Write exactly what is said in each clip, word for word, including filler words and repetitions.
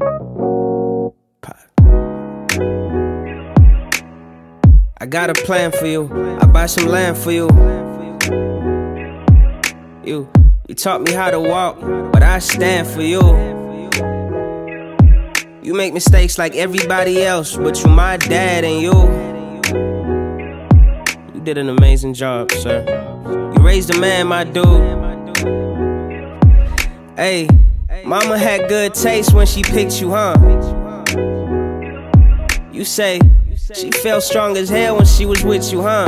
I got a plan for you. I buy some land for you. You, you taught me how to walk, but I stand for you. You make mistakes like everybody else, but you my dad and you. You did an amazing job, sir. You raised a man, my dude. Hey, mama had good taste when she picked you, huh? You say she felt strong as hell when she was with you, huh?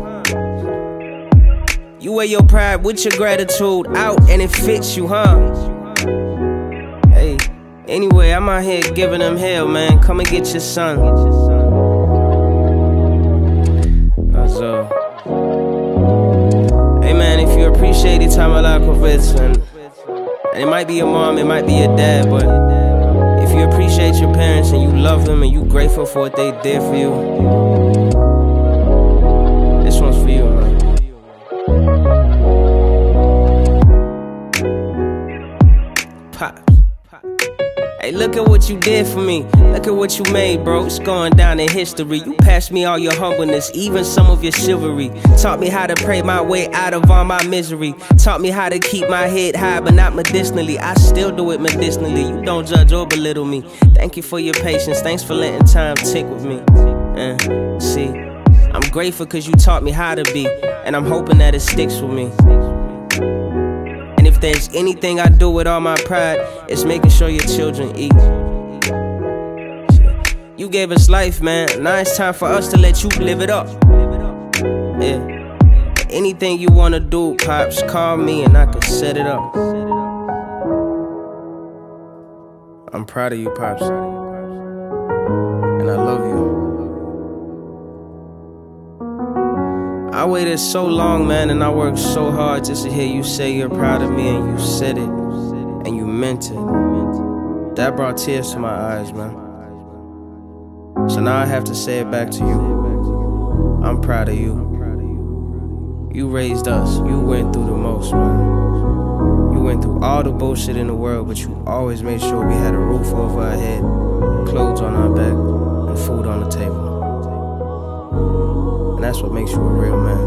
You wear your pride with your gratitude out and it fits you, huh? Hey, anyway, I'm out here giving them hell, man. Come and get your son. That's all. Hey, man, if you appreciate it, time Allah Kovetz, and it might be your mom, it might be your dad, but if you appreciate your parents and you love them and you grateful for what they did for you, this one's for you, man. Pops. Hey, look at what you did for me. Look at what you made, bro. It's going down in history. You passed me all your humbleness, even some of your chivalry. Taught me how to pray my way out of all my misery. Taught me how to keep my head high, but not medicinally. I still do it medicinally. You don't judge or belittle me. Thank you for your patience. Thanks for letting time tick with me. Uh, see, I'm grateful cause you taught me how to be, and I'm hoping that it sticks with me. And if there's anything I do with all my pride, it's making sure your children eat. You gave us life, man. Now it's time for us to let you live it up. Yeah. Anything you wanna do, Pops, call me and I can set it up. I'm proud of you, Pops. And I love you. I waited so long, man, and I worked so hard just to hear you say you're proud of me, and you said it, and you meant it. That brought tears to my eyes, man. So now I have to say it back to you. I'm proud of you. You raised us. You went through the most, man. You went through all the bullshit in the world, but you always made sure we had a roof over our head, clothes on our back, and food on the table. And that's what makes you a real man.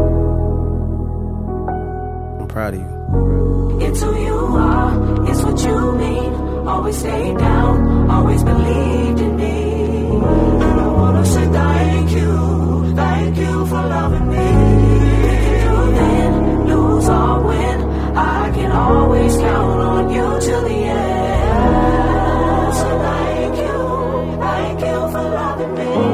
I'm proud of you. It's who you are, it's what you mean. Always stay down, always believed in me. And I wanna say thank you, thank you for loving me. If you then lose or win, I can always count on you till the end. So thank you, thank you for loving me.